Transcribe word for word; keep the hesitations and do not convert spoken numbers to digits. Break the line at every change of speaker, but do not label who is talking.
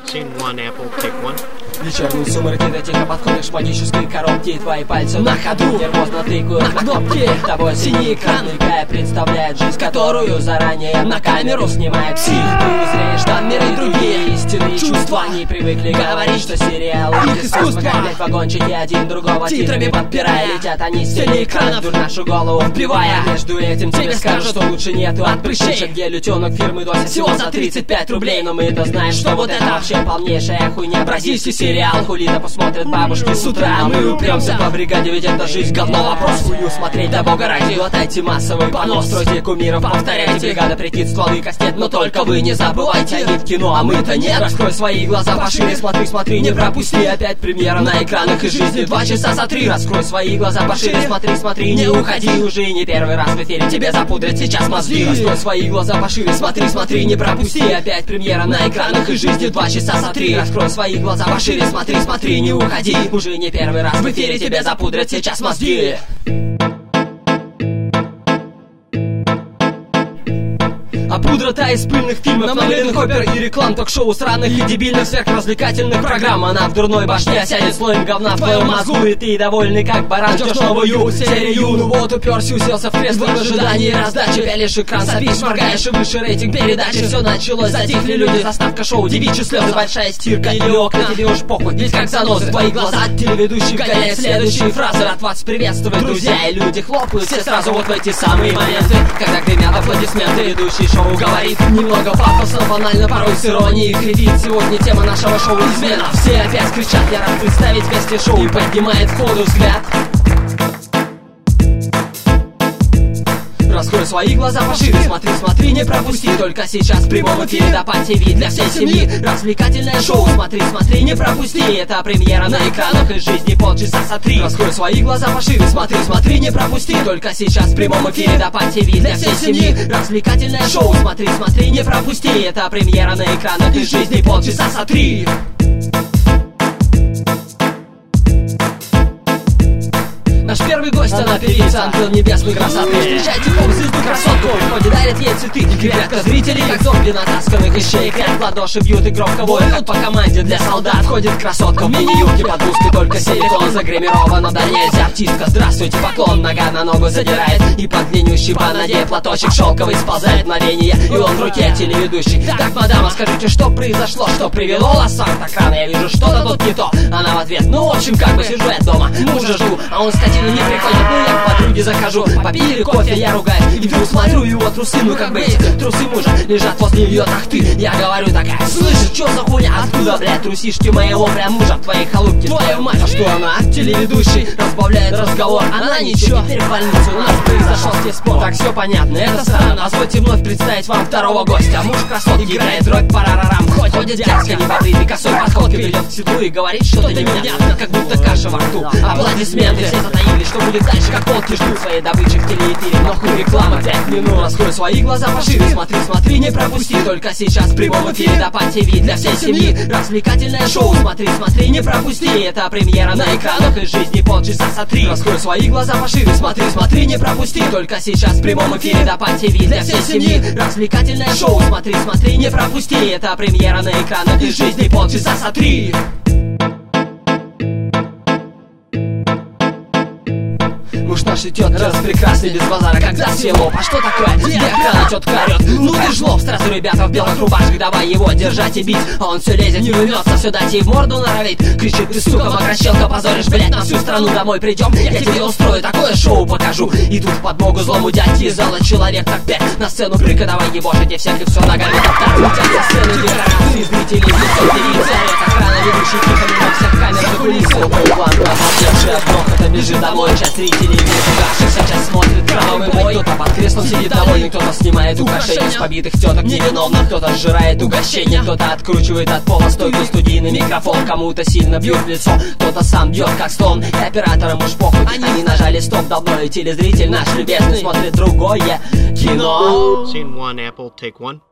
Scene one, apple, take one.
Вечерние сумерки, ты тихо подходишь к магической коробке. Твои пальцы
на ходу
нервозно тыкают
на кнопки.
Перед тобой синий экран, мелькая, представляет жизнь, которую заранее на камеру снимает псих. Ты узреешь там миры другие, истинные чувства. Они привыкли говорить, что сериалы
их искусство.
Как вагончики один другого
Титрами подпирая.
Летят они с телеэкранов в нашу голову вбивая. Между этим тебе скажут, что лучше нету от прыщей. Гель-утенок фирмы Дося всего за тридцать пять рублей. Но мы-то знаем, что вот это вообще полнейшая хуйня. Бразильский сериал хули-то посмотрят бабушки с утра. А мы упремся по бригаде, ведь это жизнь говно. Вопрос хую смотреть, да бога ради. Глотайте массовый понос, стройте кумиров, повторяйте. Бригада прикид, стволы, кастет. Но только вы не забывайте, они в кино, а мы-то нет. Раскрой свои глаза пошире, смотри, смотри, не пропусти. Опять премьера на экранах и жизни два часа за три. Раскрой свои глаза пошире, смотри, смотри, не уходи. Уже не первый раз в эфире тебе запудрят сейчас мозги. Раскрой свои глаза пошире, смотри, смотри, не пропусти. Опять премьера на экранах и жизни два часа за три. Раскрой свои глаза пошире, смотри, смотри, не уходи. Уже не первый раз в эфире тебе запудрят сейчас мозги. А пудра та из пыльных фильмов, намыленных опер и реклам, ток-шоу сраных и дебильных сверхразвлекательных программ. Она в дурной башне сядет слоем говна в твоем мозгу, и ты довольный как баран ждешь новую серию. Ну вот уперся, уселся в кресло в ожидании раздачи. Пялишь экран, сопишь, моргаешь и выше рейтинг передачи. Все началось, затихли люди, заставка шоу, девичьи слезы, большая стирка или окна, тебе уж похуй, ведь как занозы твои глаза от телеведущих гоняют следующие фразы. Рад вас приветствовать, друзья, и люди хлопают все сразу вот в эти самые моменты, когда гремят аплодисменты. Ведущий шоу говорит немного пафосно, банально, порой с иронией кривит. Сегодня тема нашего шоу — измена. Все опять кричат, я рад представить гостей шоу. И поднимает в ходу взгляд. Раскрой свои глаза пошире, смотри, смотри, не пропусти. Только сейчас в прямом эфире Допа ТВ для всей семьи. Развлекательное шоу, смотри, смотри, не пропусти. Это премьера на экранах и жизни полчаса за три. Раскрой свои глаза пошире, смотри, смотри, не пропусти. Только сейчас в прямом эфире Допа ТВ для всей семьи. Развлекательное шоу, смотри, смотри, не пропусти. Это премьера на экранах и жизни полчаса за три. Наш первый гость, она певица, ангел небесной красоты. Встречайте поп-звезду красотку, приходит, дарят ей цветы. Грядка зрителей, как зомби натасканных из шеек. В ладоши бьют и громко воют, как по команде для солдат. Ходит красотка в мини-юбке, под узкой только силикон. Загримирована да нельзя, артистка, здравствуйте, поклон. Нога на ногу задирает, и под длиннющий банадей платочек шелковый сползает мгновение. И он в руке телеведущий. Так, мадама, скажите, что произошло, что привело вас сам так рано? Я вижу, что-то тут не то. Она в ответ, ну, в общем, как бы сижу я дома, мужа жду, а он скотина не приходит, ну я к подруге захожу. Попили кофе, я ругаюсь, и вдруг смотрю его трусы. Ну как бы эти трусы мужа лежат возле ее, ах ты. Я говорю такая, слышишь, что за хуйня? Откуда, блядь, трусишки моего прям мужа в твоей халупке? Твою мать, а что она? Телеведущий разбавляет разговор. Она ничего, теперь в больницу, у нас произошел здесь спор. Так, все понятно, это странно. Позвольте вновь представить вам второго гостя. Муж красотки играет дробь парарарам. Ходит дядька небритый, косой подходкой придет к седлу и говорит что-то невнятно, как будто каша во рту. Аплодисменты все затаили, что будет дальше, как волки ждут своей добычи в телеэфире. Но хуй реклама, пять минут. Раскрой свои глаза пошире, смотри, смотри, не пропусти. Только сейчас в прямом эфире Допа ТВ для всей семьи. Развлекательное шоу, смотри, смотри, не пропусти. Это премьера на экранах и жизни полчаса за три. Раскрой свои глаза пошире, смотри, смотри, не пропусти. Только сейчас в прямом эфире Допа ТВ для всей семьи. Развлекательное шоу, смотри, смотри, не пропусти. Это премьера на экранах и жизни полчаса за три. Муж нашей тетки распрекрасный без базара, когда село. А что такое? Где охрана? Тетка орет, ну ты жлоб. Сразу ребята в белых рубашках, давай его держать и бить. А он все лезет, не рвется, все дать ей в морду норовит. Кричит, ты сука, мокрощелка, позоришь, блядь, на всю страну. Домой придем, я тебе устрою такое шоу покажу. И тут в подмогу злому дядьке из зала человек так пять. На сцену прыгай, давай ебошите всех и все ногами топтать. Летят со сцены декорации, зрители, лицо телевизора. Охрана, ведущий тихо, мимо всех камер за кулису. План, ослепший от грохота, бежит домой, часть зрителей. Уши сейчас смотрит кровавый бой. Кто-то под креслом сидит довольный, кто-то снимает украшения с побитых теток невиновных, кто-то сжирает угощение, кто-то откручивает от пола стойку студийный микрофон, кому-то сильно бьет в лицо, кто-то сам бьет как слон. И операторам уж похуй, они нажали стоп давно, и телезритель наш любезный смотрит другое кино.
Scene one, apple, take one.